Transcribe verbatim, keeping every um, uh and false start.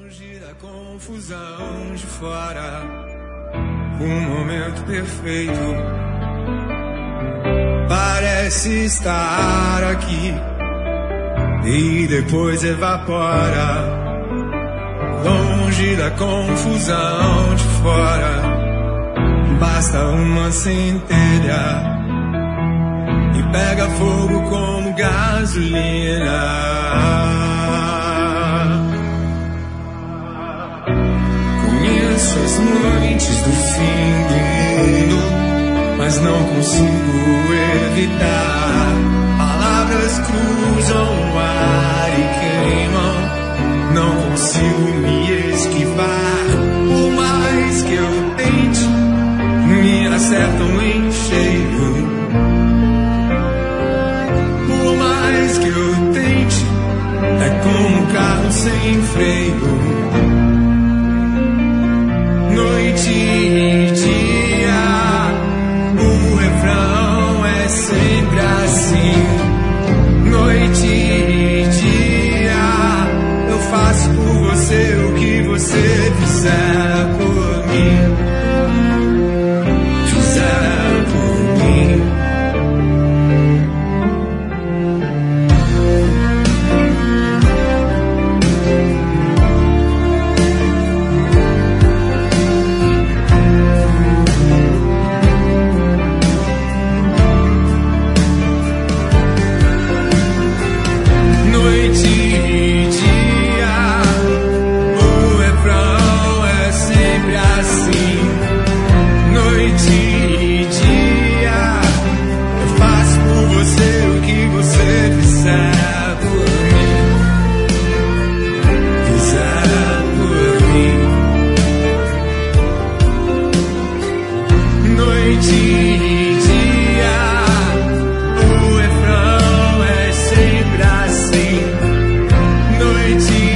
Longe da confusão de fora, um momento perfeito parece estar aqui e depois evapora. Longe da confusão de fora, basta uma centelha e pega fogo como gasolina. Conheço as noites do fim do mundo, mas não consigo evitar. Palavras cruzam o ar e queimam, não consigo me esquivar. Por mais que eu tente, me acertam em cheio. Por mais que eu tente, é como um carro sem freio. Noite e dia, o refrão é sempre assim. Noite e dia, eu faço por você o que você fizer por mim. Fizer por mim. Noite e dia, o refrão é sempre assim. Noite e dia, eu faço por você o que você fizer por mim. Fizer por mim. Noite e dia, o refrão é sempre assim. Noite